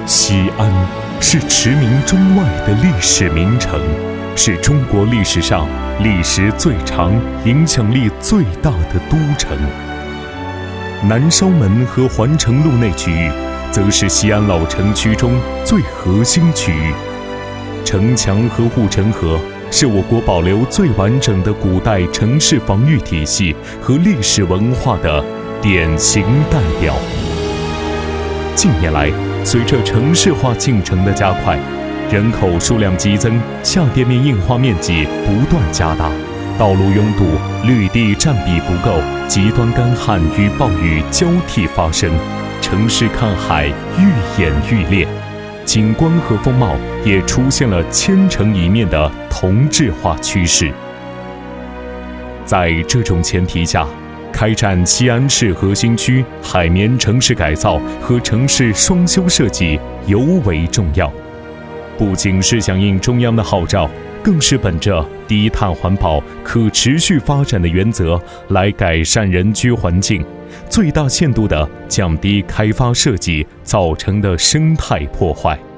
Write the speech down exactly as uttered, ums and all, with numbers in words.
西安是驰名中外的历史名城，是中国历史上历时最长、影响力最大的都城。南稍门和环城路内区域，则是西安老城区中最核心区域。城墙和护城河是我国保留最完整的古代城市防御体系和历史文化的典型代表。近年来，随着城市化进程的加快，人口数量激增，下店面硬化面积不断加大，道路拥堵，绿地占比不够，极端干旱与暴雨交替发生，城市看海愈演愈烈，景观和风貌也出现了千城一面的同质化趋势。在这种前提下，开展西安市核心区海绵城市改造和城市双修设计尤为重要，不仅是响应中央的号召，更是本着低碳环保、可持续发展的原则来改善人居环境，最大限度地降低开发设计造成的生态破坏。